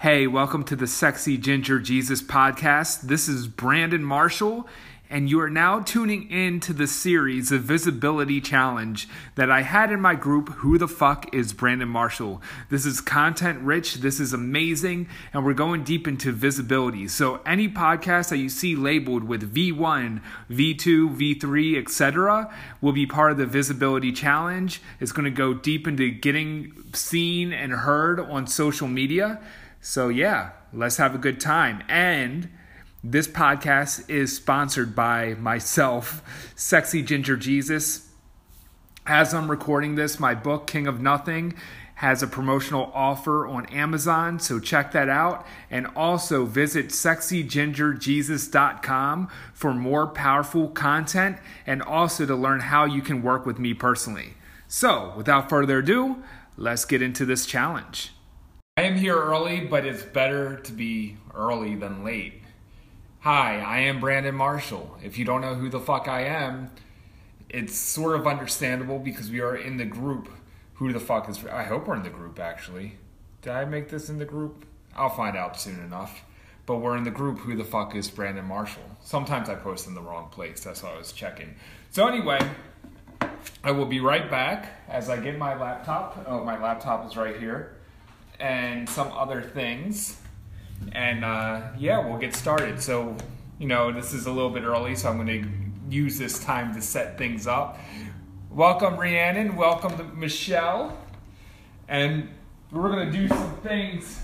Hey, welcome to the Sexy Ginger Jesus podcast. This is Brandon Marshall, and you are now tuning in to the series of Visibility Challenge that I had in my group, Who the Fuck is Brandon Marshall? This is content rich, this is amazing, and we're going deep into visibility. So any podcast that you see labeled with V1, V2, V3, etc. will be part of the Visibility Challenge. It's going to go deep into getting seen and heard on social media. So yeah, let's have a good time. And this podcast is sponsored by myself, Sexy Ginger Jesus. As I'm recording this, my book, King of Nothing, has a promotional offer on Amazon, so check that out. And also visit sexygingerjesus.com for more powerful content and also to learn how you can work with me personally. So without further ado, let's get into this challenge. I am here early, but it's better to be early than late. Hi, I am Brandon Marshall. If you don't know who the fuck I am, it's sort of understandable because we are in the group Who the Fuck is... I hope we're in the group, actually. Did I make this in the group? I'll find out soon enough. But we're in the group Who the Fuck is Brandon Marshall. Sometimes I post in the wrong place. That's why I was checking. So anyway, I will be right back as I get my laptop. Oh, my laptop is right here. And some other things. And we'll get started. So, this is a little bit early, so I'm going to use this time to set things up. Welcome, Rhiannon. Welcome to Michelle. And we're going to do some things.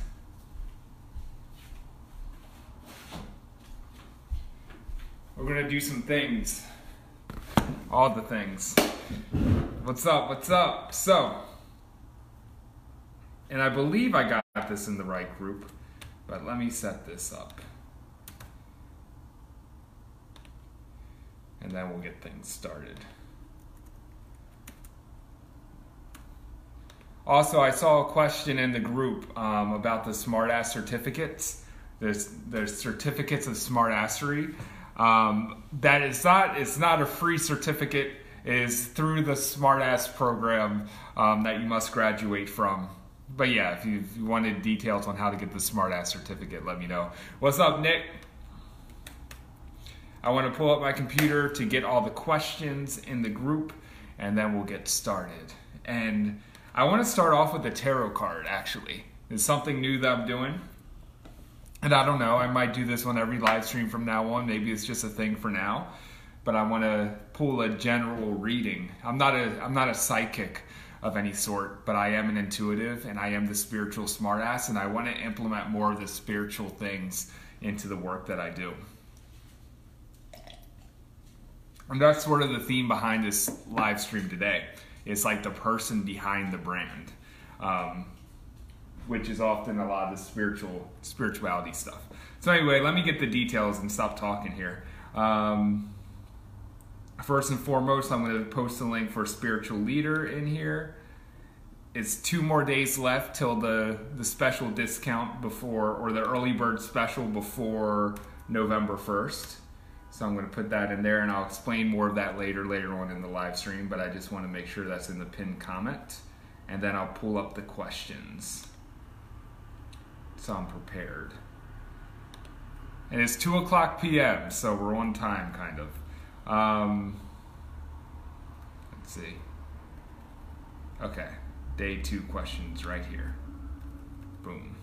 We're going to do some things. All the things. What's up? What's up? So, and I believe I got this in the right group. But let me set this up. And then we'll get things started. Also, I saw a question in the group about the smartass certificates. There's certificates of smartassery. It's not a free certificate. It is through the smartass program that you must graduate from. But yeah, if you wanted details on how to get the smartass certificate, let me know. What's up, Nick? I want to pull up my computer to get all the questions in the group, and then we'll get started. And I want to start off with a tarot card, actually. It's something new that I'm doing. And I don't know, I might do this on every live stream from now on. Maybe it's just a thing for now. But I want to pull a general reading. I'm not a psychic of any sort, but I am an intuitive and I am the spiritual smartass, and I want to implement more of the spiritual things into the work that I do. And that's sort of the theme behind this live stream today. It's like the person behind the brand, which is often a lot of the spirituality stuff. So anyway, let me get the details and stop talking here. First and foremost, I'm going to post a link for Spiritual Leader in here. It's 2 more days left till the special discount or the early bird special before November 1st. So I'm going to put that in there, and I'll explain more of that later on in the live stream, but I just want to make sure that's in the pinned comment. And then I'll pull up the questions so I'm prepared. And it's 2:00 p.m., so we're on time, kind of. Let's see. Okay, day 2 questions right here. Boom.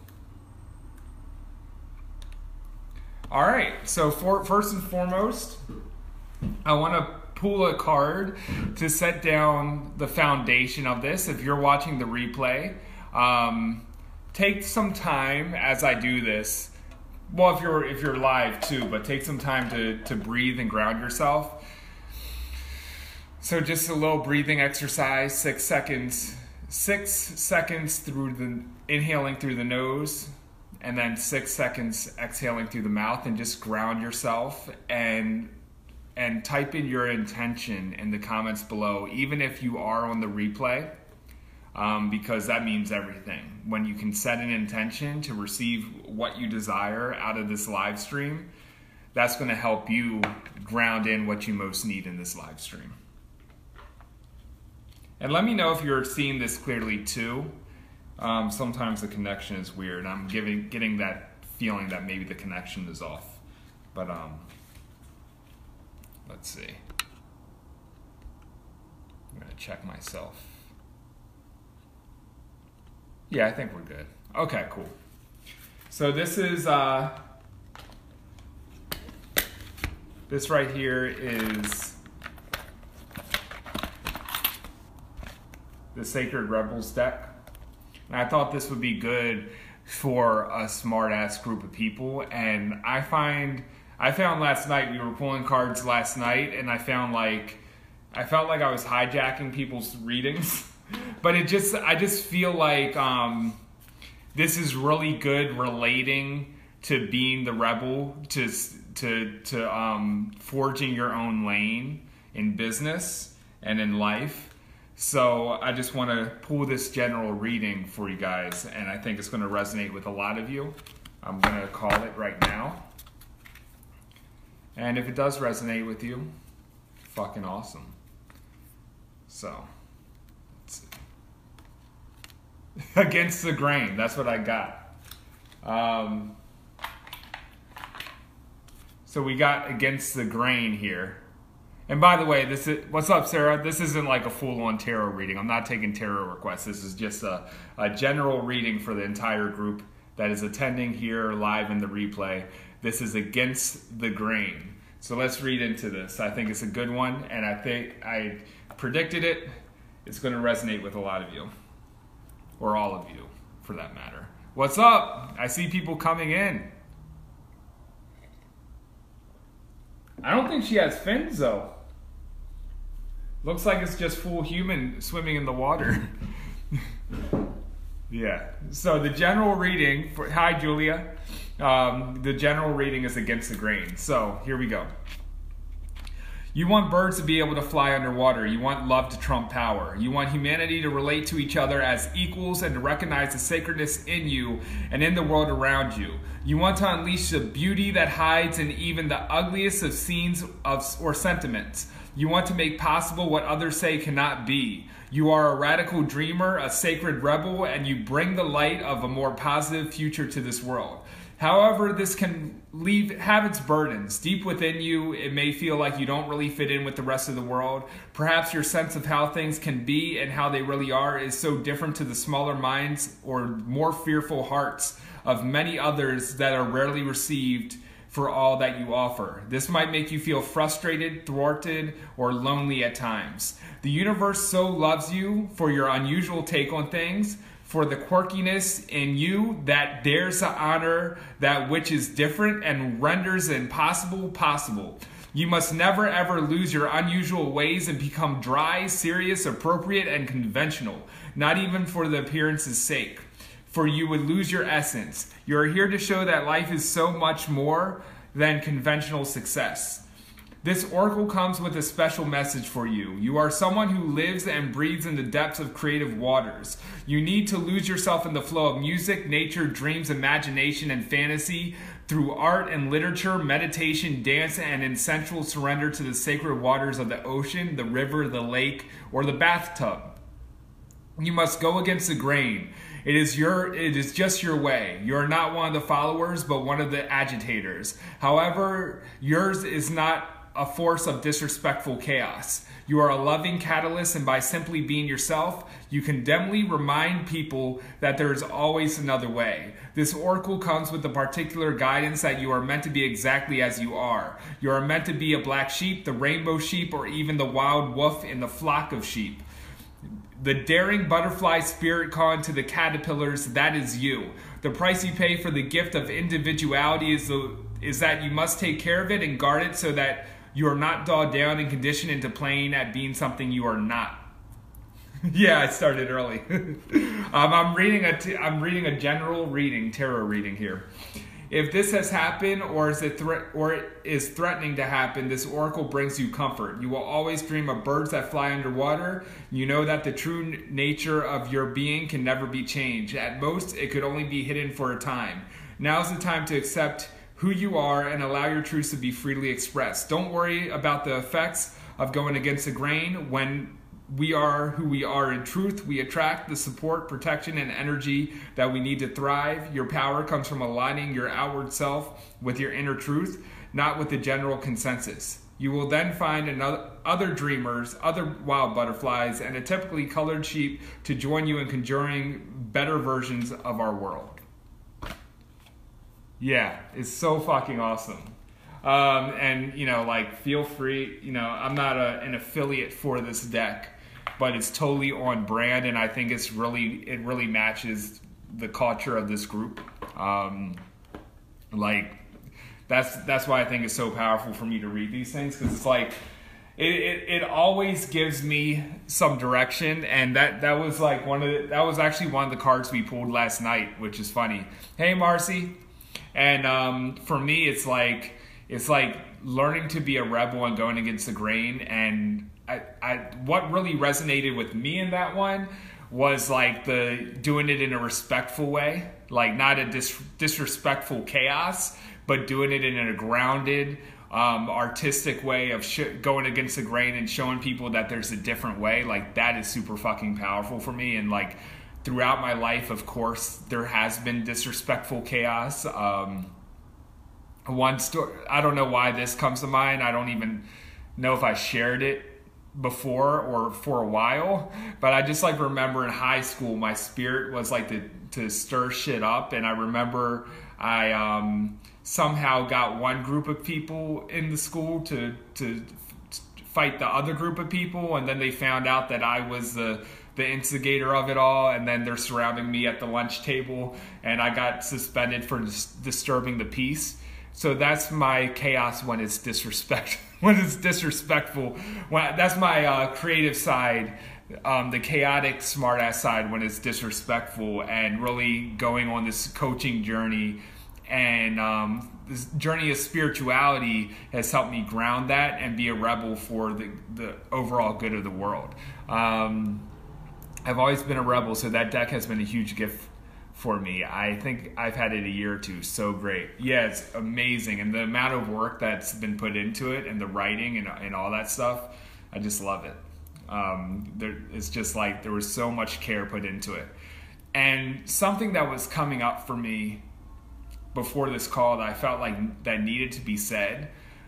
All right, so first and foremost, I want to pull a card to set down the foundation of this. If you're watching the replay, take some time as I do this. Well, if you're live too, but take some time to breathe and ground yourself. So just a little breathing exercise, 6 seconds. 6 seconds inhaling through the nose, and then 6 seconds exhaling through the mouth, and just ground yourself and type in your intention in the comments below, even if you are on the replay. Because that means everything. When you can set an intention to receive what you desire out of this live stream, that's going to help you ground in what you most need in this live stream. And let me know if you're seeing this clearly too. Sometimes the connection is weird. I'm getting that feeling that maybe the connection is off. But let's see. I'm gonna check myself. Yeah, I think we're good. Okay, cool. So this is this right here is the Sacred Rebels deck. And I thought this would be good for a smart-ass group of people. And I found last night, we were pulling cards last night, and I felt like I was hijacking people's readings. But I just feel like this is really good relating to being the rebel, to forging your own lane in business and in life. So I just want to pull this general reading for you guys, and I think it's going to resonate with a lot of you. I'm going to call it right now. And if it does resonate with you, fucking awesome. So, let's see. Against the grain, that's what I got. So we got against the grain here. And by the way, what's up, Sarah? This isn't like a full-on tarot reading. I'm not taking tarot requests. This is just a general reading for the entire group that is attending here live in the replay. This is against the grain. So let's read into this. I think it's a good one, and I think I predicted it. It's going to resonate with a lot of you, or all of you, for that matter. What's up? I see people coming in. I don't think she has fins, though. Looks like it's just full human swimming in the water. Yeah. So the general reading for, hi Julia. The general reading is against the grain. So here we go. You want birds to be able to fly underwater. You want love to trump power. You want humanity to relate to each other as equals and to recognize the sacredness in you and in the world around you. You want to unleash the beauty that hides in even the ugliest of scenes or sentiments. You want to make possible what others say cannot be. You are a radical dreamer, a sacred rebel, and you bring the light of a more positive future to this world. However, this can have its burdens. Deep within you, it may feel like you don't really fit in with the rest of the world. Perhaps your sense of how things can be and how they really are is so different to the smaller minds or more fearful hearts of many others that are rarely received for all that you offer. This might make you feel frustrated, thwarted, or lonely at times. The universe so loves you for your unusual take on things, for the quirkiness in you that dares to honor that which is different and renders the impossible possible. You must never ever lose your unusual ways and become dry, serious, appropriate, and conventional, not even for the appearance's sake. For you would lose your essence. You are here to show that life is so much more than conventional success. This oracle comes with a special message for you. You are someone who lives and breathes in the depths of creative waters. You need to lose yourself in the flow of music, nature, dreams, imagination, and fantasy through art and literature, meditation, dance, and in sensual surrender to the sacred waters of the ocean, the river, the lake, or the bathtub. You must go against the grain. It is just your way. You are not one of the followers, but one of the agitators. However, yours is not a force of disrespectful chaos. You are a loving catalyst, and by simply being yourself, you can dimly remind people that there is always another way. This oracle comes with the particular guidance that you are meant to be exactly as you are. You are meant to be a black sheep, the rainbow sheep, or even the wild wolf in the flock of sheep. The daring butterfly spirit calling to the caterpillars, that is you. The price you pay for the gift of individuality is that you must take care of it and guard it so that you are not dulled down and conditioned into playing at being something you are not. Yeah, I started early. I'm reading a general reading, tarot reading here. If this has happened or is threatening to happen, this oracle brings you comfort. You will always dream of birds that fly underwater. You know that the true nature of your being can never be changed. At most, it could only be hidden for a time. Now's the time to accept who you are and allow your truths to be freely expressed. Don't worry about the effects of going against the grain. When we are who we are in truth. We attract the support, protection, and energy that we need to thrive. Your power comes from aligning your outward self with your inner truth, not with the general consensus. You will then find other dreamers, other wild butterflies, and a typically colored sheep to join you in conjuring better versions of our world. Yeah, it's so fucking awesome. And, feel free, I'm not an affiliate for this deck, but it's totally on brand, and I think it really matches the culture of this group. That's why I think it's so powerful for me to read these things, because it's like it always gives me some direction, and that was actually one of the cards we pulled last night, which is funny. Hey, Marcy. And for me, it's like learning to be a rebel and going against the grain. And what really resonated with me in that one was like doing it in a respectful way, like not a disrespectful chaos, but doing it in a grounded, artistic way of going against the grain and showing people that there's a different way. Like, that is super fucking powerful for me. And like throughout my life, of course, there has been disrespectful chaos. One story, I don't know why this comes to mind. I don't even know if I shared it before or for a while, but I just remember in high school, my spirit was to stir shit up. And I remember I somehow got one group of people in the school to fight the other group of people, and then they found out that I was the instigator of it all, and then they're surrounding me at the lunch table, and I got suspended for disturbing the peace. So that's my chaos when it's disrespectful. That's my creative side, the chaotic, smartass side when it's disrespectful, and really going on this coaching journey. And this journey of spirituality has helped me ground that and be a rebel for the overall good of the world. I've always been a rebel, so that deck has been a huge gift for me. I think I've had it a year or two. So great. Yeah, it's amazing. And the amount of work that's been put into it, and the writing and all that stuff, I just love it. It's just like there was so much care put into it. And something that was coming up for me before this call that I felt like that needed to be said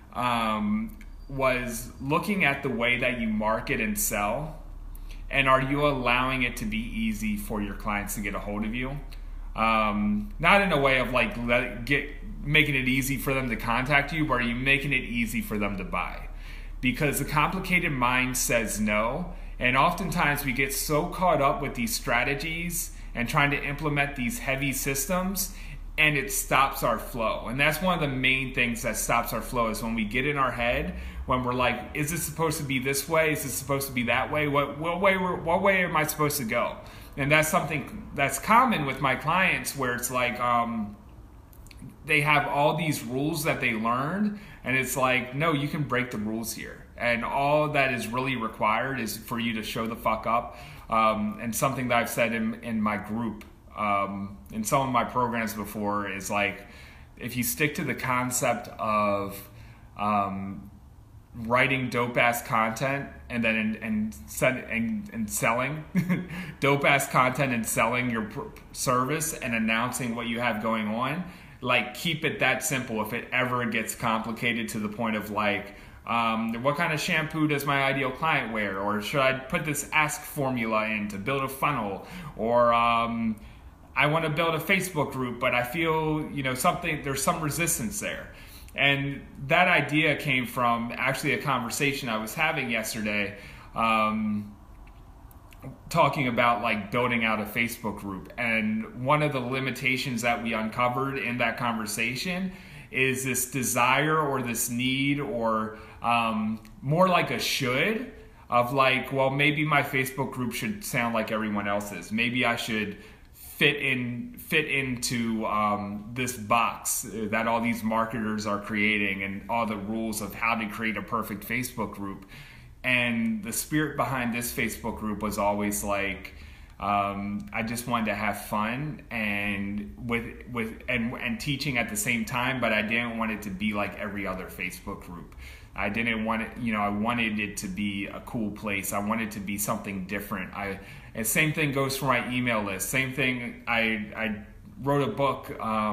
was looking at the way that you market and sell. And are you allowing it to be easy for your clients to get a hold of you? Not in a way of making it easy for them to contact you, but are you making it easy for them to buy? Because the complicated mind says no. And oftentimes we get so caught up with these strategies and trying to implement these heavy systems, and it stops our flow. And that's one of the main things that stops our flow, is when we get in our head, when we're like, is this supposed to be this way? Is this supposed to be that way? What way am I supposed to go? And that's something that's common with my clients, where it's like they have all these rules that they learned, and it's like, no, you can break the rules here. And all that is really required is for you to show the fuck up. And something that I've said in my group, in some of my programs before, is like, if you stick to the concept of writing dope ass content and then and selling dope ass content and selling your service and announcing what you have going on, like, keep it that simple. If it ever gets complicated to the point of like, what kind of shampoo does my ideal client wear, or should I put this ask formula in to build a funnel, or I want to build a Facebook group, but I feel, there's some resistance there. And that idea came from actually a conversation I was having yesterday, talking about like building out a Facebook group. And one of the limitations that we uncovered in that conversation is this desire or this need, or more like a should, of like, well, maybe my Facebook group should sound like everyone else's. Maybe I should fit into this box that all these marketers are creating, and all the rules of how to create a perfect Facebook group. And the spirit behind this Facebook group was always like, I just wanted to have fun and with teaching at the same time, but I didn't want it to be like every other Facebook group. I didn't want it, I wanted it to be a cool place. I wanted it to be something different. And same thing goes for my email list. Same thing, I wrote a book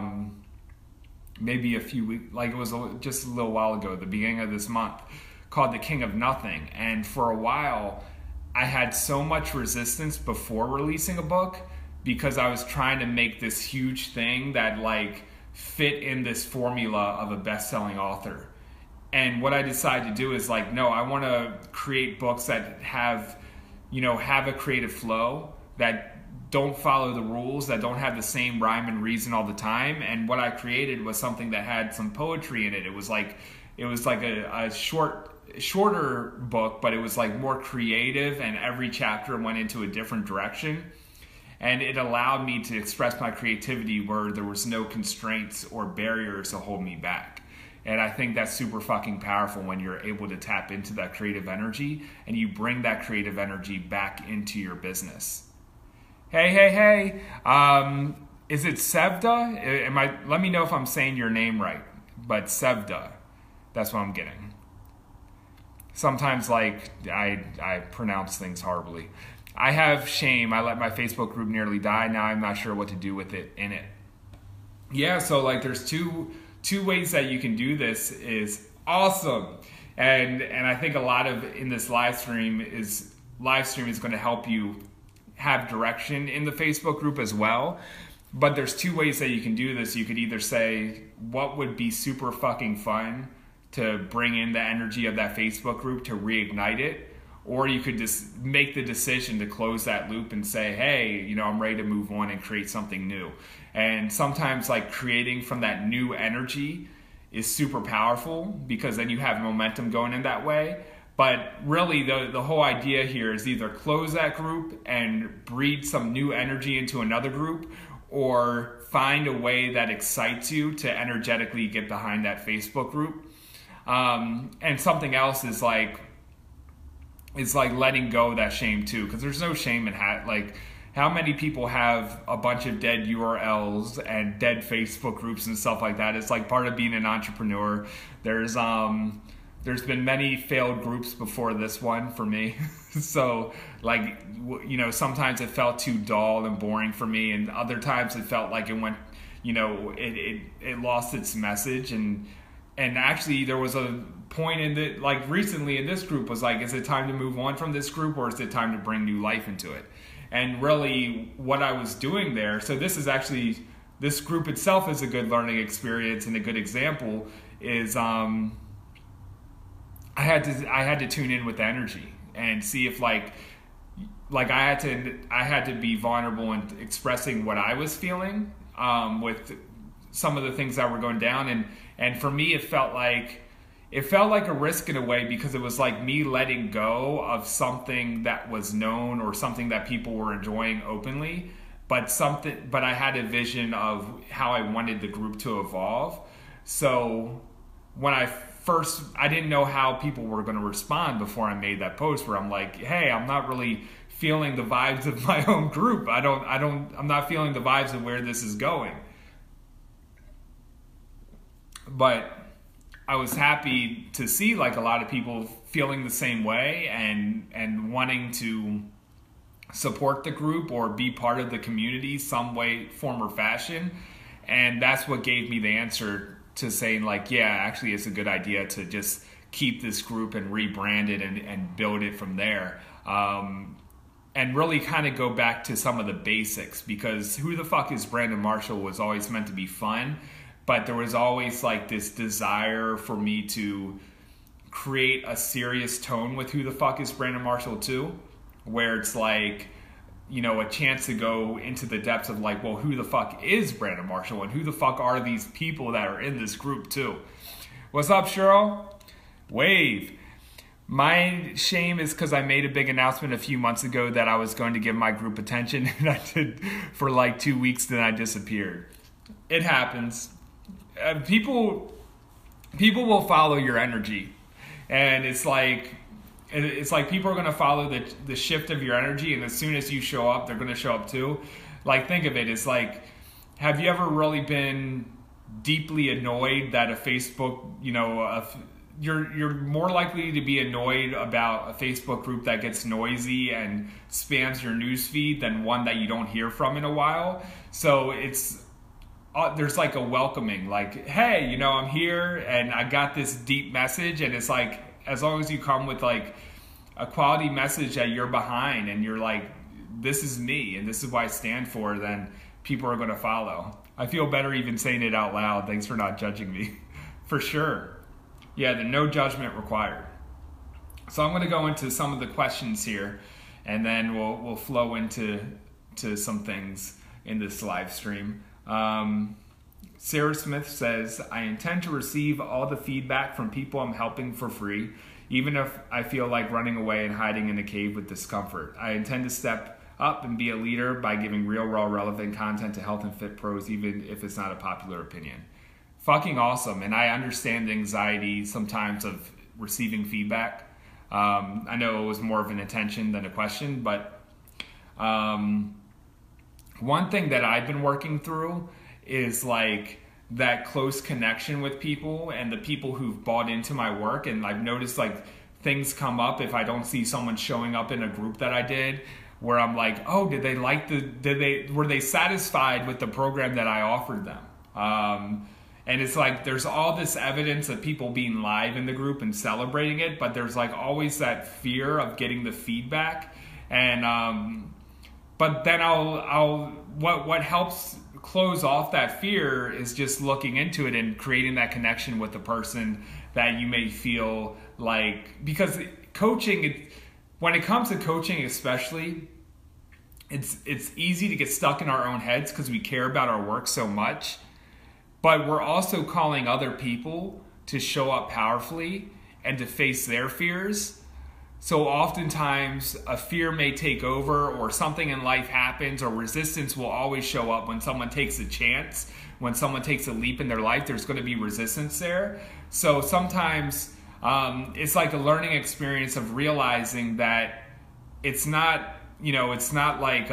maybe a few weeks, like it was just a little while ago, the beginning of this month, called The King of Nothing. And for a while, I had so much resistance before releasing a book because I was trying to make this huge thing that like fit in this formula of a best-selling author. And what I decided to do is like, no, I want to create books that have a creative flow, that don't follow the rules, that don't have the same rhyme and reason all the time. And what I created was something that had some poetry in it. It was like a shorter book, but it was like more creative, and every chapter went into a different direction. And it allowed me to express my creativity where there was no constraints or barriers to hold me back. And I think that's super fucking powerful when you're able to tap into that creative energy and you bring that creative energy back into your business. Hey. Is it Sevda? Let me know if I'm saying your name right. But Sevda, that's what I'm getting. Sometimes like I pronounce things horribly. I have shame. I let my Facebook group nearly die. Now I'm not sure what to do with it in it. Yeah, so like there's two ways that you can do this is awesome. And I think a lot of in this live stream is going to help you have direction in the Facebook group as well. But there's two ways that you can do this. You could either say, what would be super fucking fun to bring in the energy of that Facebook group to reignite it? Or you could just make the decision to close that loop and say, hey, I'm ready to move on and create something new. And sometimes like creating from that new energy is super powerful because then you have momentum going in that way. But really the whole idea here is either close that group and breed some new energy into another group, or find a way that excites you to energetically get behind that Facebook group. And something else is like letting go of that shame too, because there's no shame in how many people have a bunch of dead URLs and dead Facebook groups and stuff like that. It's like part of being an entrepreneur. There's been many failed groups before this one for me. So like, sometimes it felt too dull and boring for me, and other times it felt like it went, it lost its message. And actually there was a point in the, like recently in this group was like, is it time to move on from this group, or is it time to bring new life into it? And really what I was doing there, so this group itself is a good learning experience, and a good example is I had to tune in with energy and see if like I had to be vulnerable in expressing what I was feeling with some of the things that were going down, and for me it felt like a risk in a way, because it was like me letting go of something that was known or something that people were enjoying openly, but I had a vision of how I wanted the group to evolve. So when I didn't know how people were going to respond before I made that post where I'm like, hey, I'm not really feeling the vibes of my own group. I'm not feeling the vibes of where this is going. But I was happy to see like a lot of people feeling the same way and wanting to support the group or be part of the community some way, form, or fashion. And that's what gave me the answer to saying like, yeah, actually it's a good idea to just keep this group and rebrand it and build it from there. And really kind of go back to some of the basics, because Who the Fuck is Brandon Marshall was always meant to be fun. But there was always like this desire for me to create a serious tone with Who the Fuck is Brandon Marshall too, where it's like, a chance to go into the depths of like, well, who the fuck is Brandon Marshall, and who the fuck are these people that are in this group too? What's up, Cheryl? Wave. My shame is because I made a big announcement a few months ago that I was going to give my group attention, and I did for like 2 weeks, then I disappeared. It happens. People will follow your energy, and it's like people are going to follow the shift of your energy, and as soon as you show up, they're going to show up too. Like, think of it, it's like, have you ever really been deeply annoyed that a Facebook, you're more likely to be annoyed about a Facebook group that gets noisy and spams your newsfeed than one that you don't hear from in a while. So it's there's like a welcoming, like, hey, I'm here and I got this deep message, and it's like, as long as you come with like a quality message that you're behind and you're like, this is me and this is what I stand for, then people are going to follow. I feel better even saying it out loud. Thanks for not judging me. For sure. Yeah, the no judgment required. So I'm going to go into some of the questions here, and then we'll flow into some things in this live stream. Sarah Smith says, I intend to receive all the feedback from people I'm helping for free, even if I feel like running away and hiding in a cave with discomfort. I intend to step up and be a leader by giving real, raw, relevant content to health and fit pros, even if it's not a popular opinion. Fucking awesome. And I understand the anxiety sometimes of receiving feedback. I know it was more of an intention than a question, but one thing that I've been working through is like that close connection with people and the people who've bought into my work. And I've noticed like things come up if I don't see someone showing up in a group that I did, where I'm like, oh, were they satisfied with the program that I offered them? And it's like, there's all this evidence of people being live in the group and celebrating it, but there's like always that fear of getting the feedback. And, but then what helps close off that fear is just looking into it and creating that connection with the person that you may feel like, because coaching, when it comes to coaching especially, it's easy to get stuck in our own heads because we care about our work so much, but we're also calling other people to show up powerfully and to face their fears. So oftentimes a fear may take over, or something in life happens, or resistance will always show up when someone takes a chance. When someone takes a leap in their life, there's going to be resistance there. So sometimes it's like a learning experience of realizing that it's not, it's not like,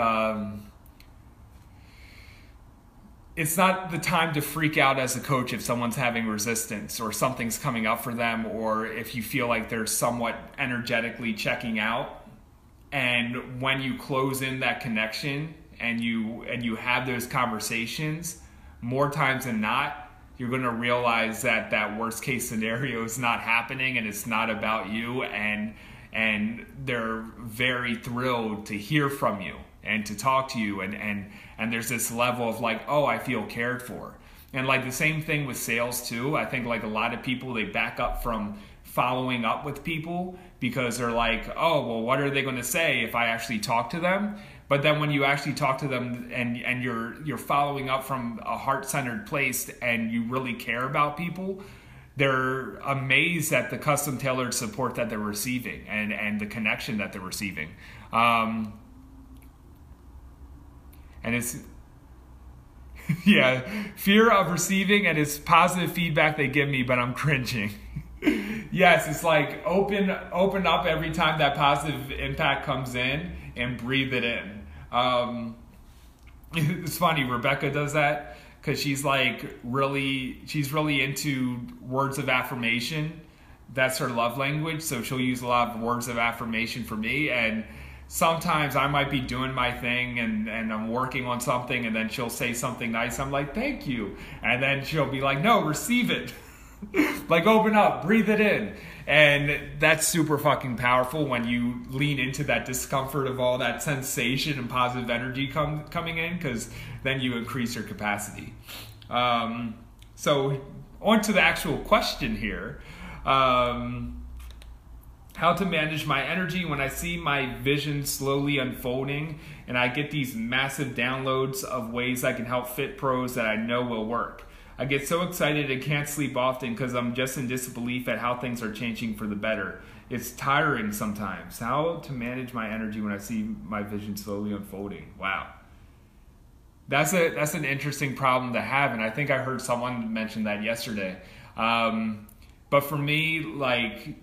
it's not the time to freak out as a coach if someone's having resistance or something's coming up for them, or if you feel like they're somewhat energetically checking out. And when you close in that connection and you have those conversations, more times than not, you're going to realize that that worst case scenario is not happening and it's not about you, and they're very thrilled to hear from you and to talk to you, and there's this level of like, oh, I feel cared for. And like the same thing with sales too. I think like a lot of people, they back up from following up with people because they're like, oh, well, what are they going to say if I actually talk to them? But then when you actually talk to them and you're following up from a heart-centered place and you really care about people, they're amazed at the custom tailored support that they're receiving and the connection that they're receiving. And it's, yeah, fear of receiving, and it's positive feedback they give me, but I'm cringing. Yes, it's like open up every time that positive impact comes in and breathe it in. It's funny, Rebecca does that because she's really into words of affirmation. That's her love language. So she'll use a lot of words of affirmation for me, and sometimes I might be doing my thing and I'm working on something, and then she'll say something nice. I'm like, thank you. And then she'll be like, no, receive it. Like, open up, breathe it in. And that's super fucking powerful when you lean into that discomfort of all that sensation and positive energy coming in, because then you increase your capacity. So on to the actual question here. How to manage my energy when I see my vision slowly unfolding and I get these massive downloads of ways I can help fit pros that I know will work. I get so excited and can't sleep often because I'm just in disbelief at how things are changing for the better. It's tiring sometimes. How to manage my energy when I see my vision slowly unfolding. Wow. That's an interesting problem to have, and I think I heard someone mention that yesterday. But for me, like,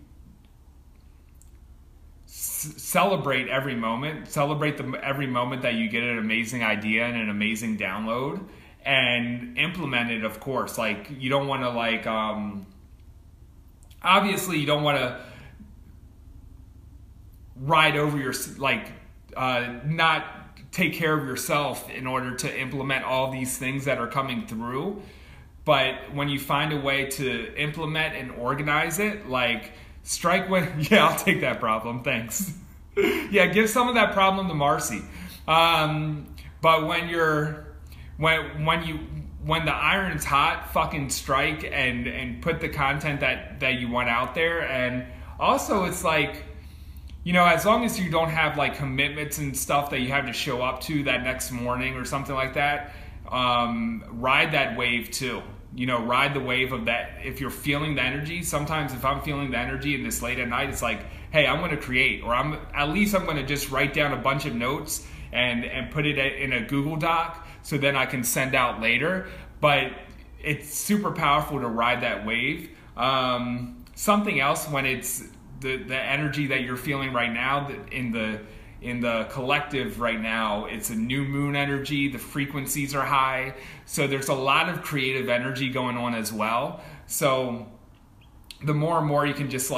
celebrate every moment. Celebrate every moment that you get an amazing idea and an amazing download, and implement it, of course. Like, you don't want to, like, obviously you don't want to ride over your, not take care of yourself in order to implement all these things that are coming through. But when you find a way to implement and organize it, like strike when, yeah, I'll take that problem, thanks. Yeah, give some of that problem to Marcy. But when the iron's hot, fucking strike and put the content that you want out there. And also it's like, as long as you don't have like commitments and stuff that you have to show up to that next morning or something like that, ride that wave too. Ride the wave of that. If you're feeling the energy, sometimes if I'm feeling the energy and this late at night, it's like, hey, I'm going to create, or I'm going to just write down a bunch of notes and put it in a Google Doc so then I can send out later. But it's super powerful to ride that wave. Something else when it's the energy that you're feeling right now in the collective right now, it's a new moon energy. The frequencies are high. So there's a lot of creative energy going on as well. So the more and more you can just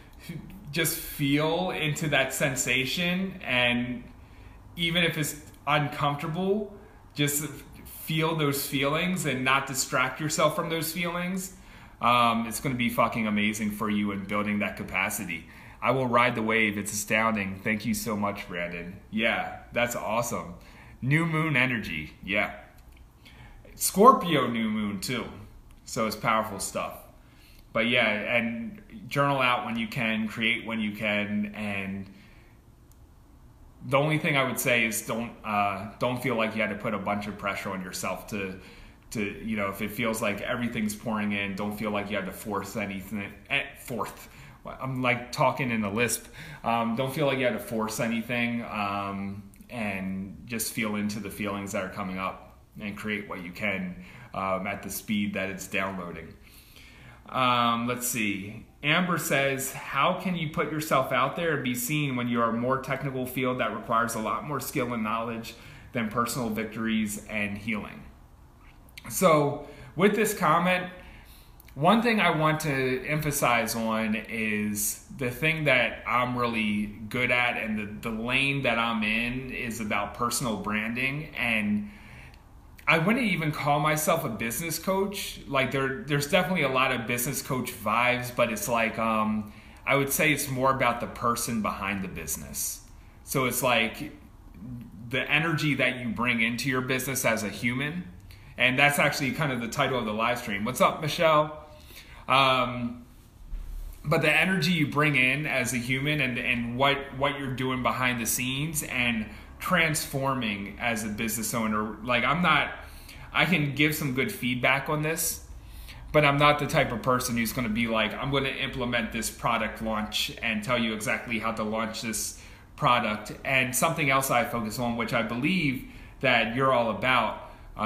feel into that sensation, and even if it's uncomfortable, just feel those feelings and not distract yourself from those feelings. It's going to be fucking amazing for you in building that capacity. I will ride the wave. It's astounding. Thank you so much, Brandon. Yeah, that's awesome. New moon energy. Yeah. Scorpio new moon too. So it's powerful stuff. But yeah, and journal out when you can, create when you can, and the only thing I would say is don't feel like you had to put a bunch of pressure on yourself to if it feels like everything's pouring in, don't feel like you have to force anything. I'm like talking in a lisp. Don't feel like you have to force anything, and just feel into the feelings that are coming up and create what you can at the speed that it's downloading. Let's see. Amber says, how can you put yourself out there and be seen when you are a more technical field that requires a lot more skill and knowledge than personal victories and healing? So with this comment, one thing I want to emphasize on is the thing that I'm really good at, and the lane that I'm in is about personal branding. And I wouldn't even call myself a business coach. Like there's definitely a lot of business coach vibes, but it's like, I would say it's more about the person behind the business. So it's like the energy that you bring into your business as a human. And that's actually kind of the title of the live stream. What's up, Michelle? But the energy you bring in as a human and what you're doing behind the scenes and transforming as a business owner. Like I can give some good feedback on this, but I'm not the type of person who's going to be like, I'm going to implement this product launch and tell you exactly how to launch this product. And something else I focus on, which I believe that you're all about,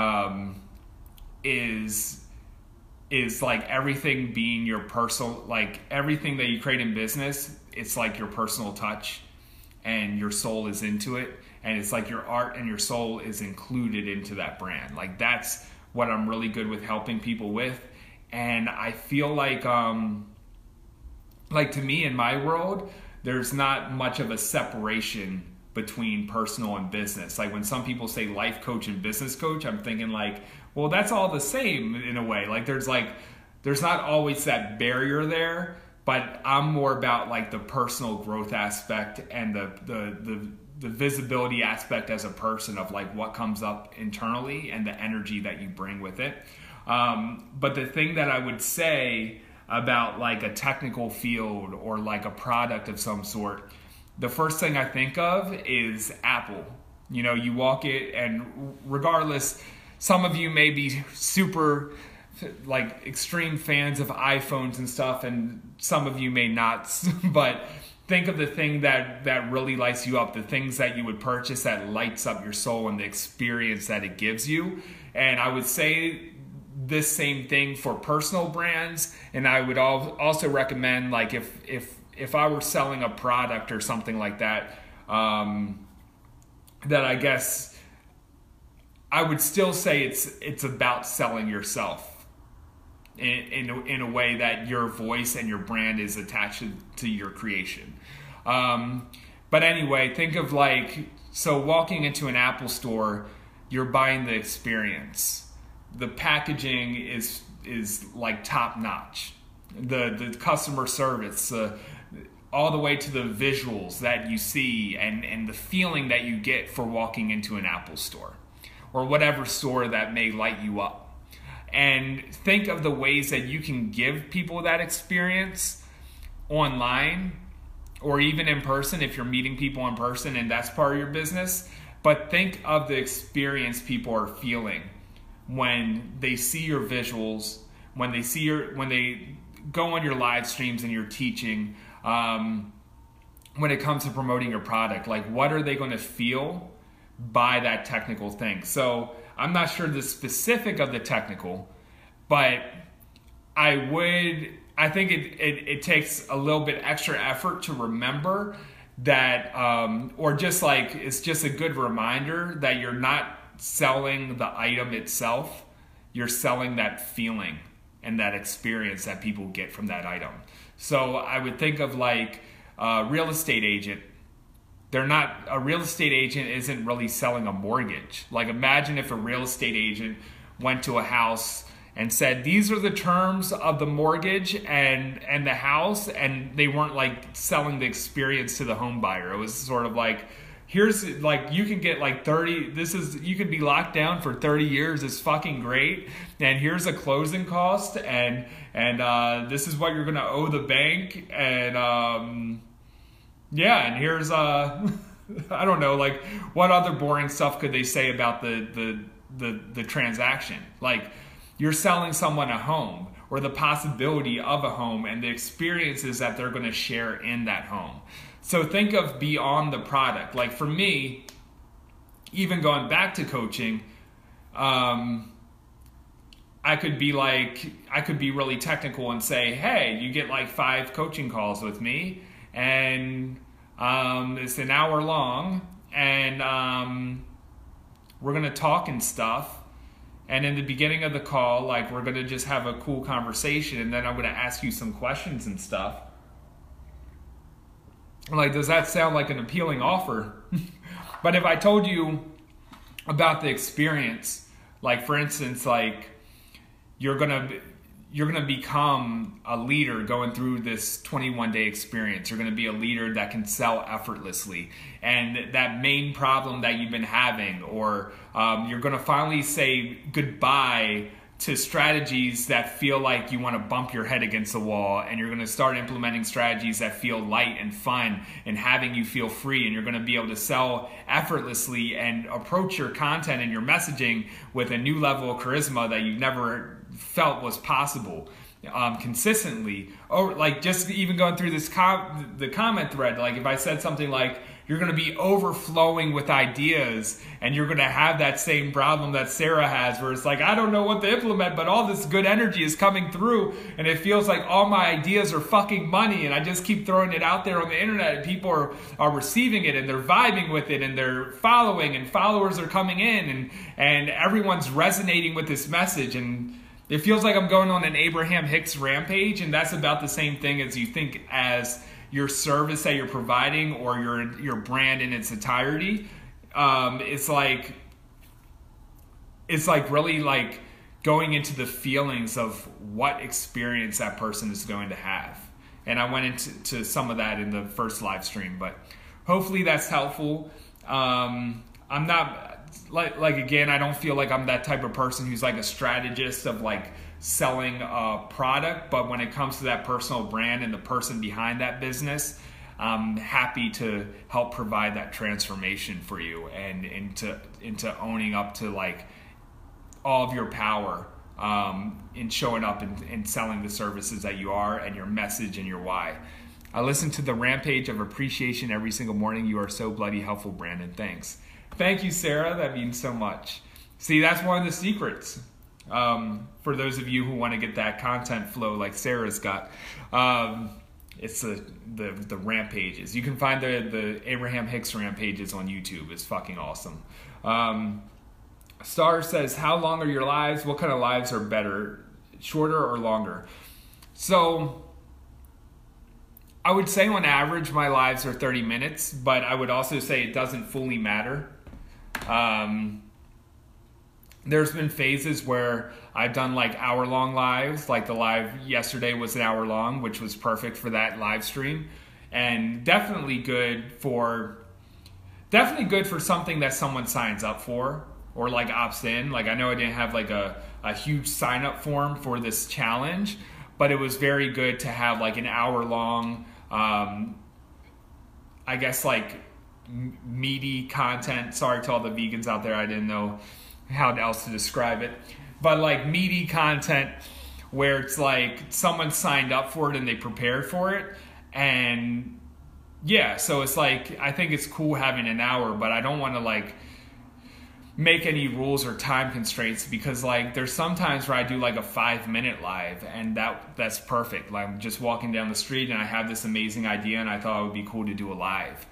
is like everything being your personal, like everything that you create in business, it's like your personal touch and your soul is into it. And it's like your art and your soul is included into that brand. Like that's what I'm really good with helping people with. And I feel like to me in my world, there's not much of a separation between personal and business. Like when some people say life coach and business coach, I'm thinking like, well, that's all the same in a way. Like there's not always that barrier there, but I'm more about like the personal growth aspect and the visibility aspect as a person of like what comes up internally and the energy that you bring with it. But the thing that I would say about like a technical field or like a product of some sort, the first thing I think of is Apple. You walk it, and regardless, some of you may be super like extreme fans of iPhones and stuff, and some of you may not, but think of the thing that really lights you up, the things that you would purchase that lights up your soul and the experience that it gives you. And I would say this same thing for personal brands. And I would also recommend, like if I were selling a product or something like that, that I guess I would still say it's about selling yourself. in a way that your voice and your brand is attached to your creation. But anyway, think of so walking into an Apple store, you're buying the experience. The packaging is like top notch. The customer service, all the way to the visuals that you see and the feeling that you get for walking into an Apple store or whatever store that may light you up. And think of the ways that you can give people that experience online or even in person if you're meeting people in person and that's part of your business. But think of the experience people are feeling when they see your visuals, when they go on your live streams and you're teaching, when it comes to promoting your product. Like, what are they going to feel by that technical thing? So I'm not sure the specific of the technical, but I think it takes a little bit extra effort to remember that, or just it's just a good reminder that you're not selling the item itself, you're selling that feeling and that experience that people get from that item. So I would think of a real estate agent. A real estate agent isn't really selling a mortgage. Like, imagine if a real estate agent went to a house and said, these are the terms of the mortgage and the house, and they weren't selling the experience to the home buyer. It was sort of here's you can get 30, you can be locked down for 30 years. It's fucking great. And here's a closing cost and this is what you're going to owe the bank. And and here's I don't know, what other boring stuff could they say about the transaction? You're selling someone a home or the possibility of a home and the experiences that they're going to share in that home. So think of beyond the product. For me, even going back to coaching, I could be really technical and say, hey, you get 5 coaching calls with me, and it's an hour long, and we're going to talk and stuff. And in the beginning of the call, we're going to just have a cool conversation, and then I'm going to ask you some questions and stuff. Does that sound like an appealing offer? But if I told you about the experience, for instance, you're gonna become a leader going through this 21-day experience. You're gonna be a leader that can sell effortlessly, and that main problem that you've been having, or you're gonna finally say goodbye to strategies that feel like you want to bump your head against the wall, and you're going to start implementing strategies that feel light and fun and having you feel free, and you're going to be able to sell effortlessly and approach your content and your messaging with a new level of charisma that you've never felt was possible consistently. Or just even going through this the comment thread, if I said something you're going to be overflowing with ideas, and you're going to have that same problem that Sarah has, where it's I don't know what to implement, but all this good energy is coming through, and it feels like all my ideas are fucking money, and I just keep throwing it out there on the internet, and people are receiving it, and they're vibing with it, and they're following, and followers are coming in, and everyone's resonating with this message, and it feels like I'm going on an Abraham Hicks rampage, and that's about the same thing as you think as your service that you're providing or your brand in its entirety. It's really going into the feelings of what experience that person is going to have. And I went into some of that in the first live stream, but hopefully that's helpful. I'm not again, I don't feel like I'm that type of person who's a strategist of selling a product, but when it comes to that personal brand and the person behind that business, I'm happy to help provide that transformation for you and into owning up to all of your power in showing up and selling the services that you are, and your message and your why. I listen to the Rampage of Appreciation every single morning. You are so bloody helpful, Brandon. Thanks. Thank you, Sarah. That means so much. See, that's one of the secrets. For those of you who want to get that content flow like Sarah's got, it's the rampages. You can find the Abraham Hicks rampages on YouTube. It's fucking awesome. Star says, how long are your lives? What kind of lives are better? shorter or longer. So I would say on average my lives are 30 minutes, but I would also say it doesn't fully matter. There's been phases where I've done like hour-long lives, like the live yesterday was an hour long, which was perfect for that live stream, and definitely good for something that someone signs up for or like opts in. Like I know I didn't have like a huge sign-up form for this challenge, but it was very good to have like an hour-long, I guess like meaty content. Sorry to all the vegans out there, I didn't know how else to describe it, but like meaty content where it's like someone signed up for it and they prepared for it. And yeah, so it's like, I think it's cool having an hour, but I don't want to like make any rules or time constraints, because like there's sometimes where I do like a 5-minute live and that's perfect. Like I'm just walking down the street and I have this amazing idea and I thought it would be cool to do a live.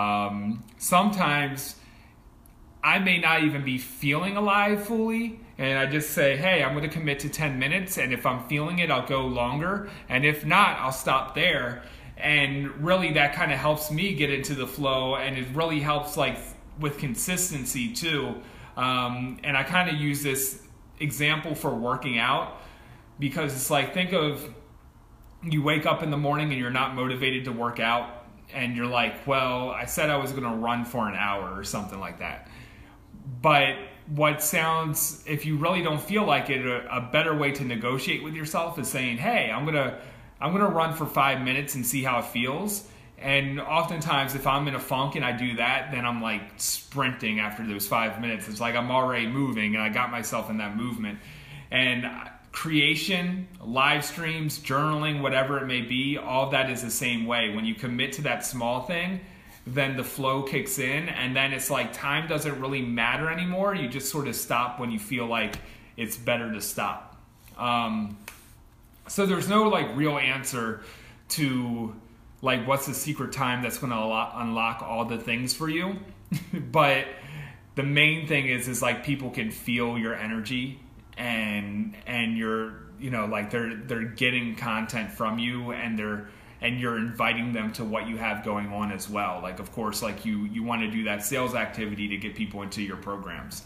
Sometimes I may not even be feeling alive fully, and I just say, hey, I'm going to commit to 10 minutes, and if I'm feeling it, I'll go longer, and if not, I'll stop there. And really that kind of helps me get into the flow, and it really helps like with consistency too. And I kind of use this example for working out, because it's like, think of you wake up in the morning and you're not motivated to work out, and you're like, well, I said I was going to run for an hour or something like that. But what sounds, if you really don't feel like it, a better way to negotiate with yourself is saying, hey, I'm gonna run for 5 minutes and see how it feels. And oftentimes if I'm in a funk and I do that, then I'm like sprinting after those 5 minutes. It's like I'm already moving and I got myself in that movement. And creation, live streams, journaling, whatever it may be, all of that is the same way. When you commit to that small thing, then the flow kicks in, and then it's like time doesn't really matter anymore. You just sort of stop when you feel like it's better to stop. So there's no like real answer to like what's the secret time that's going to unlock all the things for you. But the main thing is like people can feel your energy, and you're, you know, like they're getting content from you, and you're inviting them to what you have going on as well. Like, of course, like you want to do that sales activity to get people into your programs.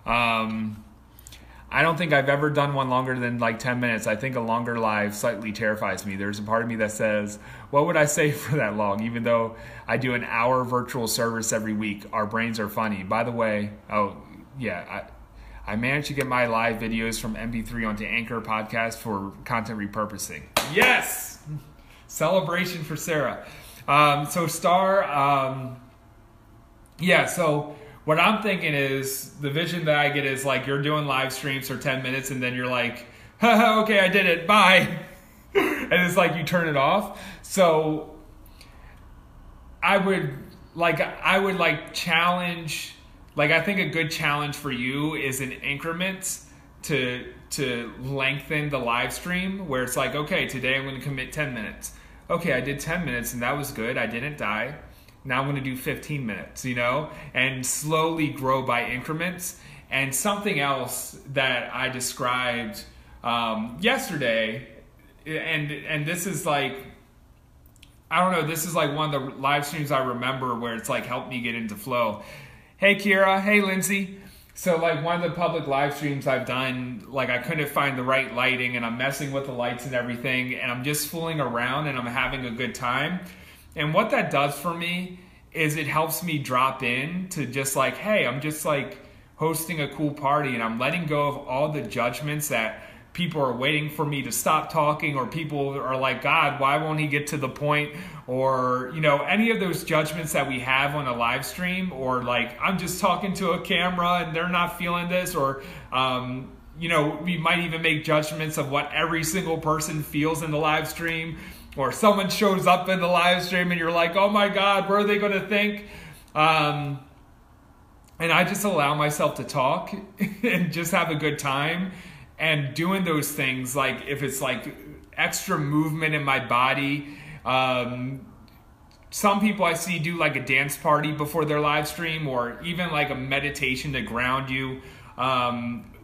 I don't think I've ever done one longer than like 10 minutes. I think a longer live slightly terrifies me. There's a part of me that says, what would I say for that long? Even though I do an hour virtual service every week. Our brains are funny. By the way, I managed to get my live videos from MP3 onto Anchor podcast for content repurposing. Yes! Celebration for Sarah. So what I'm thinking is, the vision that I get is like you're doing live streams for 10 minutes and then you're like, okay, I did it, bye. And it's like you turn it off. So I would challenge, like I think a good challenge for you is in increments to lengthen the live stream, where it's like, okay, today I'm going to commit 10 minutes. Okay, I did 10 minutes and that was good. I didn't die. Now I'm going to do 15 minutes, you know, and slowly grow by increments. And something else that I described yesterday, and this is like, I don't know, this is like one of the live streams I remember where it's like helped me get into flow. Hey, Kira. Hey, Lindsay. So like one of the public live streams I've done, like I couldn't find the right lighting and I'm messing with the lights and everything, and I'm just fooling around and I'm having a good time. And what that does for me is it helps me drop in to just like, hey, I'm just like hosting a cool party and I'm letting go of all the judgments that people are waiting for me to stop talking, or people are like, God, why won't he get to the point? Or, you know, any of those judgments that we have on a live stream, or like, I'm just talking to a camera and they're not feeling this, or, you know, we might even make judgments of what every single person feels in the live stream, or someone shows up in the live stream and you're like, oh my God, what are they going to think? And I just allow myself to talk and just have a good time. And doing those things, like if it's like extra movement in my body, some people I see do like a dance party before their live stream, or even like a meditation to ground you.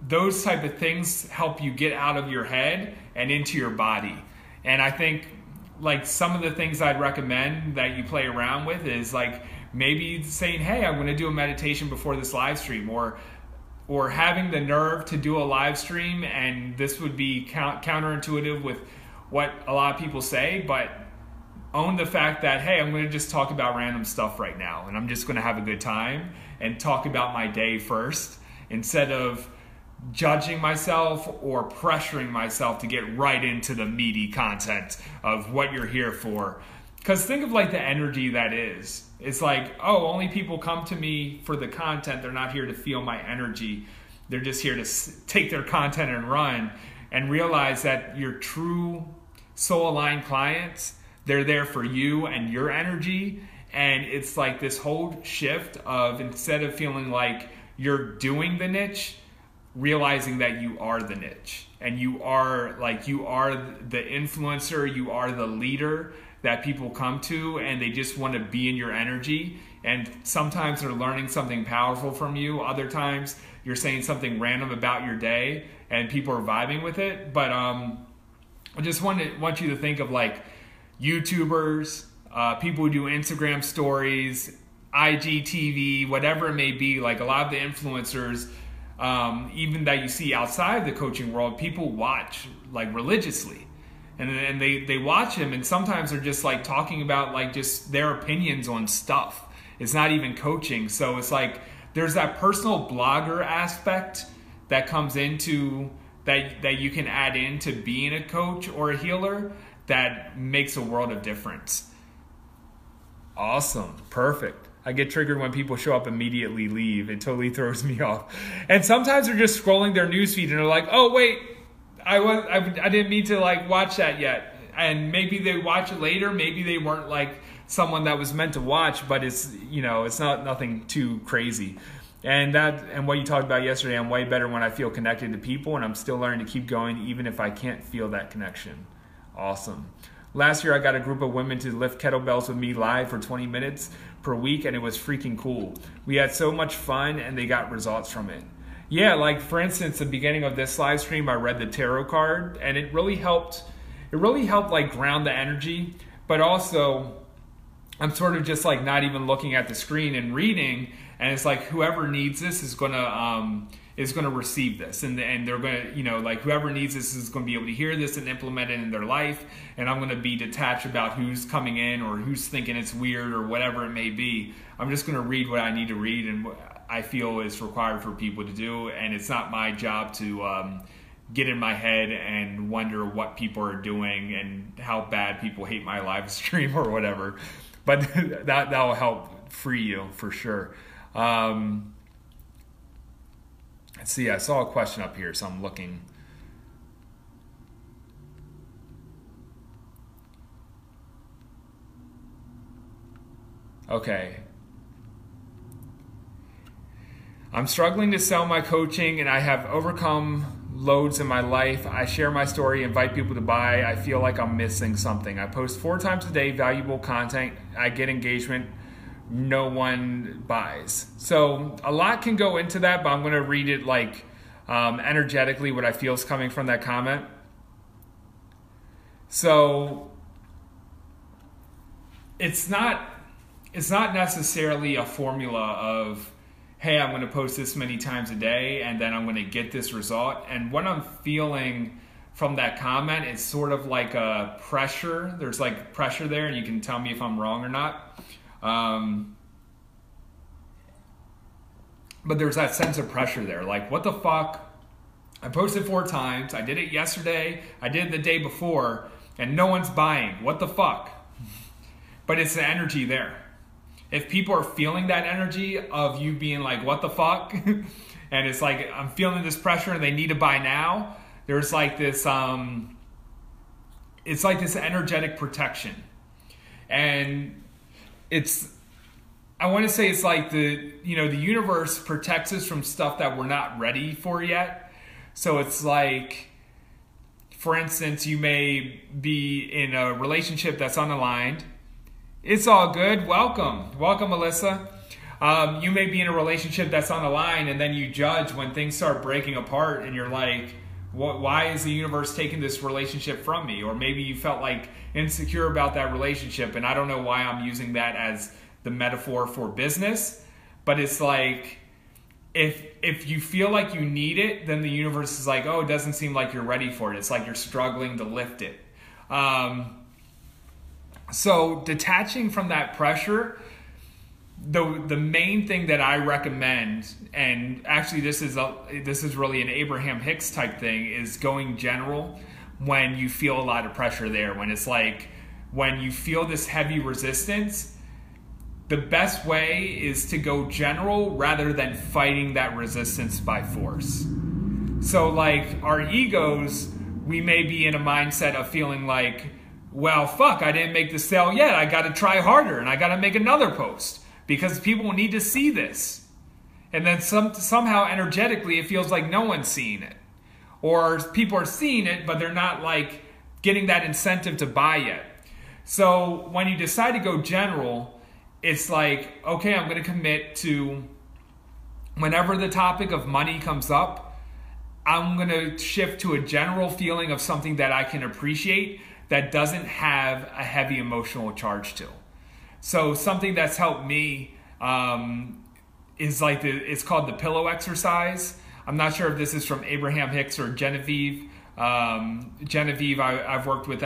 those type of things help you get out of your head and into your body. And I think like some of the things I'd recommend that you play around with is like maybe saying, hey, I'm going to do a meditation before this live stream, or having the nerve to do a live stream. And this would be counterintuitive with what a lot of people say, but own the fact that, hey, I'm going to just talk about random stuff right now, and I'm just going to have a good time and talk about my day first, instead of judging myself or pressuring myself to get right into the meaty content of what you're here for. Because think of like the energy that is. It's like, oh, only people come to me for the content. They're not here to feel my energy. They're just here to take their content and run. And realize that your true soul-aligned clients, they're there for you and your energy. And it's like this whole shift of, instead of feeling like you're doing the niche, realizing that you are the niche, and you are the influencer, you are the leader that people come to, and they just want to be in your energy. And sometimes they're learning something powerful from you. Other times you're saying something random about your day and people are vibing with it. But I just want you to think of like YouTubers, people who do Instagram stories, IGTV, whatever it may be. Like a lot of the influencers, even that you see outside the coaching world, people watch like religiously. And they watch him, and sometimes they're just like talking about like just their opinions on stuff. It's not even coaching. So it's like there's that personal blogger aspect that comes into that you can add into being a coach or a healer that makes a world of difference. Awesome. Perfect. I get triggered when people show up immediately leave. It totally throws me off. And sometimes they're just scrolling their newsfeed and they're like, oh wait, I didn't mean to like watch that yet. And maybe they watch it later. Maybe they weren't like someone that was meant to watch, but it's, you know, it's nothing too crazy. And what you talked about yesterday, I'm way better when I feel connected to people, and I'm still learning to keep going even if I can't feel that connection. Awesome. Last year I got a group of women to lift kettlebells with me live for 20 minutes per week, and it was freaking cool. We had so much fun and they got results from it. Yeah, like for instance, the beginning of this live stream, I read the tarot card, and it really helped like ground the energy, but also I'm sort of just like not even looking at the screen and reading, and it's like whoever needs this is gonna receive this, and they're gonna, you know, like whoever needs this is gonna be able to hear this and implement it in their life, and I'm gonna be detached about who's coming in or who's thinking it's weird or whatever it may be. I'm just gonna read what I need to read and what I feel is required for people to do, and it's not my job to get in my head and wonder what people are doing and how bad people hate my live stream or whatever. But that'll help free you for sure. Let's see, I saw a question up here, so I'm looking. Okay. I'm struggling to sell my coaching, and I have overcome loads in my life. I share my story, invite people to buy. I feel like I'm missing something. I post 4 times a day, valuable content. I get engagement. No one buys. So a lot can go into that, but I'm going to read it like energetically what I feel is coming from that comment. So it's not necessarily a formula of, hey, I'm going to post this many times a day and then I'm going to get this result. And what I'm feeling from that comment is sort of like a pressure. There's like pressure there, and you can tell me if I'm wrong or not. But there's that sense of pressure there. Like, what the fuck? I posted 4 times. I did it yesterday. I did it the day before, and no one's buying. What the fuck? But it's the energy there. If people are feeling that energy of you being like, what the fuck? And it's like, I'm feeling this pressure and they need to buy now. There's like this, it's like this energetic protection. And I want to say it's like the universe protects us from stuff that we're not ready for yet. So it's like, for instance, you may be in a relationship that's unaligned. It's all good. Welcome, Melissa. You may be in a relationship that's on the line, and then you judge when things start breaking apart, and you're like, why is the universe taking this relationship from me? Or maybe you felt like insecure about that relationship, and I don't know why I'm using that as the metaphor for business, but it's like, if you feel like you need it, then the universe is like, oh, it doesn't seem like you're ready for it. It's like you're struggling to lift it. So detaching from that pressure, the main thing that I recommend, and actually this is really an Abraham Hicks type thing, is going general when you feel a lot of pressure there. When it's like, when you feel this heavy resistance, the best way is to go general rather than fighting that resistance by force. So like our egos, we may be in a mindset of feeling like, well, fuck, I didn't make the sale yet. I got to try harder and I got to make another post because people need to see this. And then somehow energetically it feels like no one's seeing it. Or people are seeing it, but they're not like getting that incentive to buy yet. So when you decide to go general, it's like, okay, I'm going to commit to whenever the topic of money comes up, I'm going to shift to a general feeling of something that I can appreciate that doesn't have a heavy emotional charge to. So something that's helped me is like it's called the pillow exercise. I'm not sure if this is from Abraham Hicks or Genevieve. Genevieve, I've worked with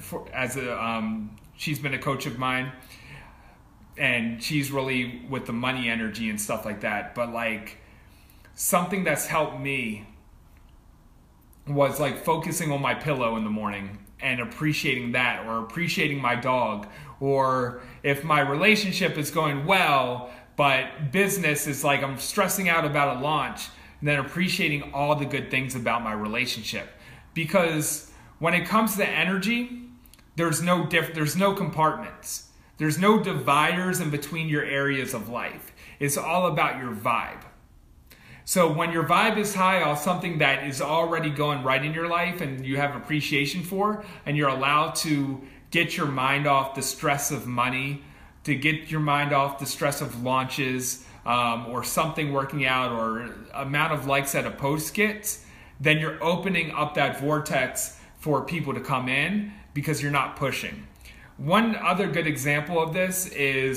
she's been a coach of mine, and she's really with the money energy and stuff like that. But like something that's helped me was like focusing on my pillow in the morning and appreciating that, or appreciating my dog, or if my relationship is going well, but business is like I'm stressing out about a launch, and then appreciating all the good things about my relationship. Because when it comes to energy, there's no compartments. There's no dividers in between your areas of life. It's all about your vibe. So when your vibe is high on something that is already going right in your life and you have appreciation for, and you're allowed to get your mind off the stress of money, to get your mind off the stress of launches, or something working out, or amount of likes that a post gets, then you're opening up that vortex for people to come in because you're not pushing. One other good example of this is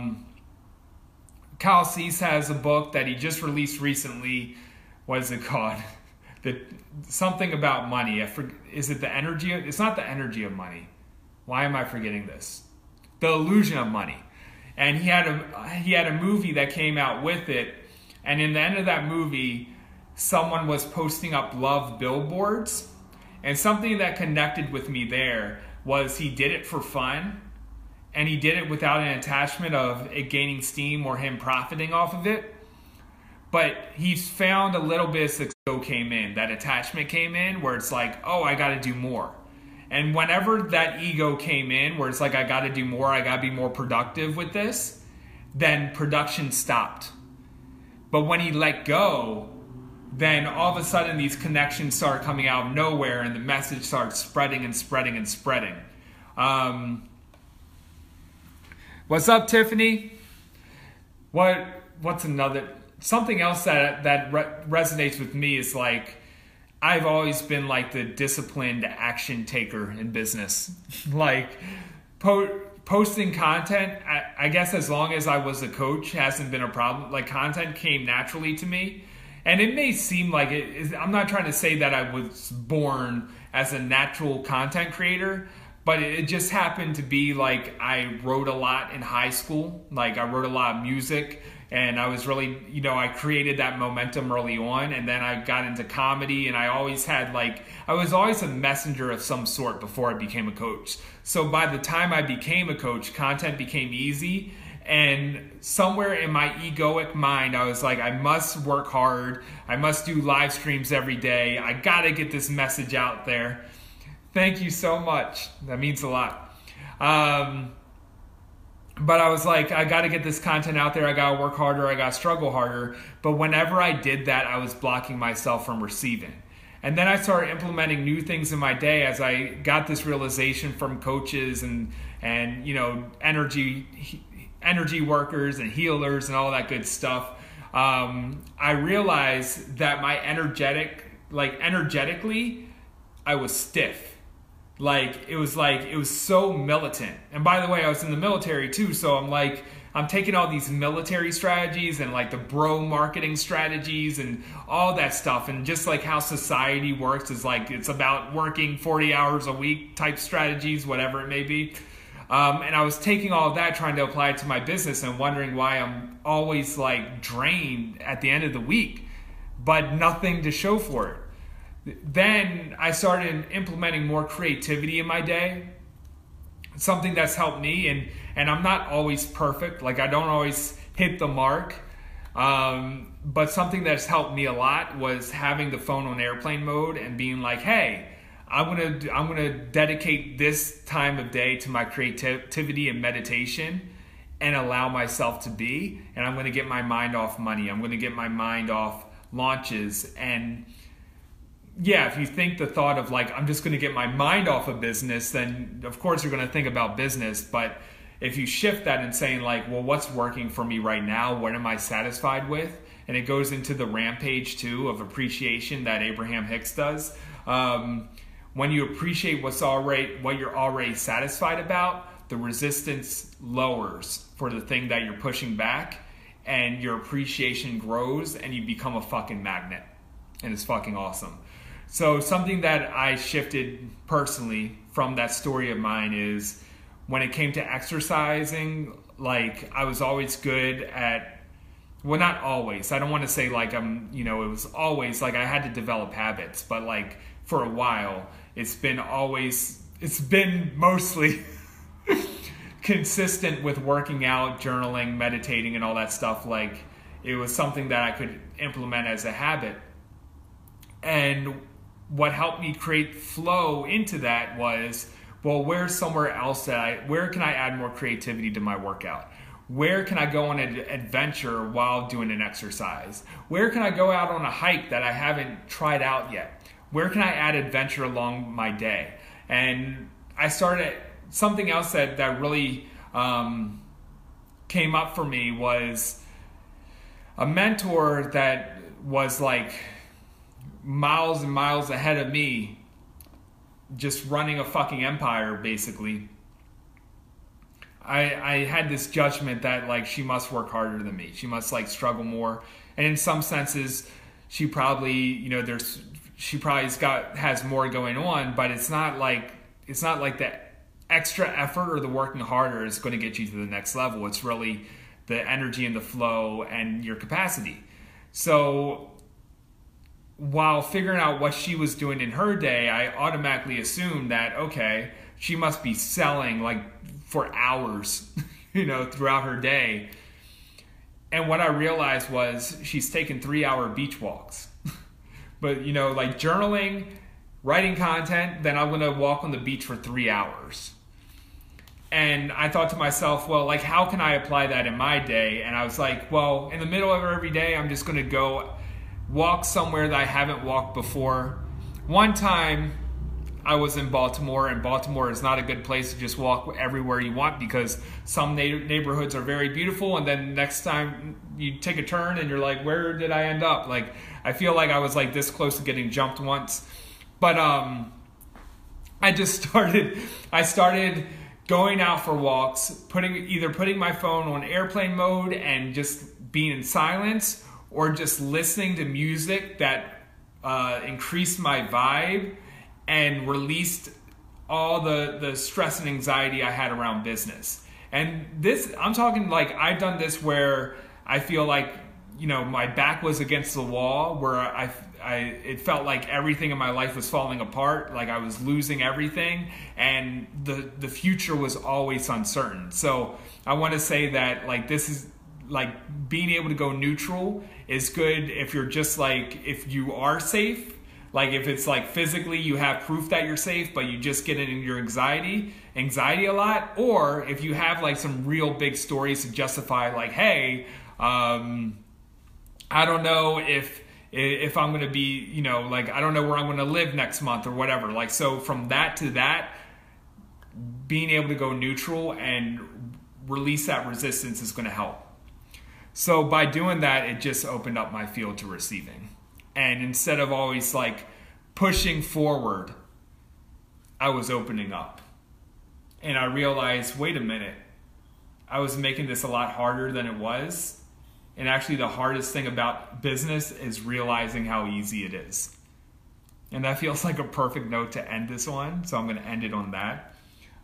Kyle Cease has a book that he just released recently. What is it called? Something about money. Is it the energy? It's not the energy of money. Why am I forgetting this? The Illusion of Money. And he had a movie that came out with it. And in the end of that movie, someone was posting up love billboards. And something that connected with me there was he did it for fun. And he did it without an attachment of it gaining steam or him profiting off of it. But he's found a little bit of success came in. That attachment came in where it's like, oh, I got to do more. And whenever that ego came in where it's like, I got to do more, I got to be more productive with this, then production stopped. But when he let go, then all of a sudden these connections start coming out of nowhere and the message starts spreading and spreading and spreading. What's up, Tiffany? What's another? Something else that resonates with me is like, I've always been like the disciplined action taker in business. Like posting content, I guess as long as I was a coach, hasn't been a problem. Like content came naturally to me. And it may seem like it, I'm not trying to say that I was born as a natural content creator, but it just happened to be like I wrote a lot in high school. Like I wrote a lot of music, and I was really, I created that momentum early on, and then I got into comedy, and I was always a messenger of some sort before I became a coach. So by the time I became a coach, content became easy. And somewhere in my egoic mind, I was like, I must work hard. I must do live streams every day. I got to get this message out there. Thank you so much. That means a lot. But I was like, I got to get this content out there. I got to work harder. I got to struggle harder. But whenever I did that, I was blocking myself from receiving. And then I started implementing new things in my day as I got this realization from coaches and energy energy workers and healers and all that good stuff, I realized that my energetically, I was stiff. It was so militant. And by the way, I was in the military too, so I'm taking all these military strategies and like the bro marketing strategies and all that stuff, and just like how society works is like it's about working 40 hours a week type strategies, whatever it may be. And I was taking all of that, trying to apply it to my business and wondering why I'm always like drained at the end of the week, but nothing to show for it. Then I started implementing more creativity in my day, something that's helped me, and I'm not always perfect, like I don't always hit the mark, but something that's helped me a lot was having the phone on airplane mode and being like, hey, I'm gonna dedicate this time of day to my creativity and meditation and allow myself to be, and I'm gonna get my mind off money, I'm gonna get my mind off launches. And yeah, if you think the thought of like, I'm just going to get my mind off of business, then of course you're going to think about business. But if you shift that and saying like, well, what's working for me right now? What am I satisfied with? And it goes into the rampage too of appreciation that Abraham Hicks does. When you appreciate what you're already satisfied about, the resistance lowers for the thing that you're pushing back, and your appreciation grows and you become a fucking magnet. And it's fucking awesome. So something that I shifted personally from that story of mine is when it came to exercising, like I was always good at, well, not always. I don't want to say like it was always like I had to develop habits, but like for a while, it's been mostly consistent with working out, journaling, meditating, and all that stuff. Like it was something that I could implement as a habit. And what helped me create flow into that was, well, where's somewhere else where can I add more creativity to my workout? Where can I go on an adventure while doing an exercise? Where can I go out on a hike that I haven't tried out yet? Where can I add adventure along my day? And I started, something else that really came up for me was a mentor that was like miles and miles ahead of me, just running a fucking empire basically. I had this judgment that like she must work harder than me, she must like struggle more, and in some senses she probably has more going on, but it's not like the extra effort or the working harder is going to get you to the next level. It's really the energy and the flow and your capacity. So while figuring out what she was doing in her day, I automatically assumed that, okay, she must be selling like for hours, throughout her day. And what I realized was she's taking 3-hour beach walks. But, like journaling, writing content, then I'm going to walk on the beach for 3 hours. And I thought to myself, well, like, how can I apply that in my day? And I was like, well, in the middle of every day, I'm just going to go walk somewhere that I haven't walked before. One time I was in Baltimore, and Baltimore is not a good place to just walk everywhere you want because some neighborhoods are very beautiful, and then next time you take a turn and you're like, where did I end up? Like, I feel like I was like this close to getting jumped once. But I started going out for walks, putting my phone on airplane mode and just being in silence, or just listening to music that increased my vibe and released all the stress and anxiety I had around business. And this, I'm talking like I've done this where I feel like, my back was against the wall, where it felt like everything in my life was falling apart, like I was losing everything, and the future was always uncertain. So I want to say that like this is like being able to go neutral is good if you're just like, if you are safe, like if it's like physically you have proof that you're safe, but you just get in your anxiety a lot, or if you have like some real big stories to justify like, hey, I don't know if I'm going to be, like, I don't know where I'm going to live next month or whatever. Like, so from that to that, being able to go neutral and release that resistance is going to help. So by doing that, it just opened up my field to receiving. And instead of always like pushing forward, I was opening up. And I realized, wait a minute, I was making this a lot harder than it was. And actually the hardest thing about business is realizing how easy it is. And that feels like a perfect note to end this one. So I'm going to end it on that.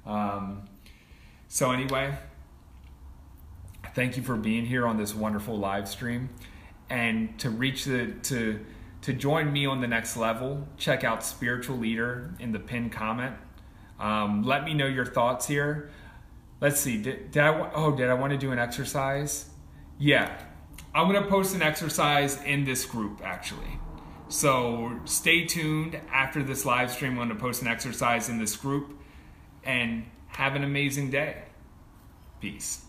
So anyway, thank you for being here on this wonderful live stream. And to join me on the next level, check out Spiritual Leader in the pinned comment. Let me know your thoughts here. Let's see. Did I want to do an exercise? Yeah, I'm going to post an exercise in this group actually. So stay tuned. After this live stream, I'm going to post an exercise in this group, and have an amazing day. Peace.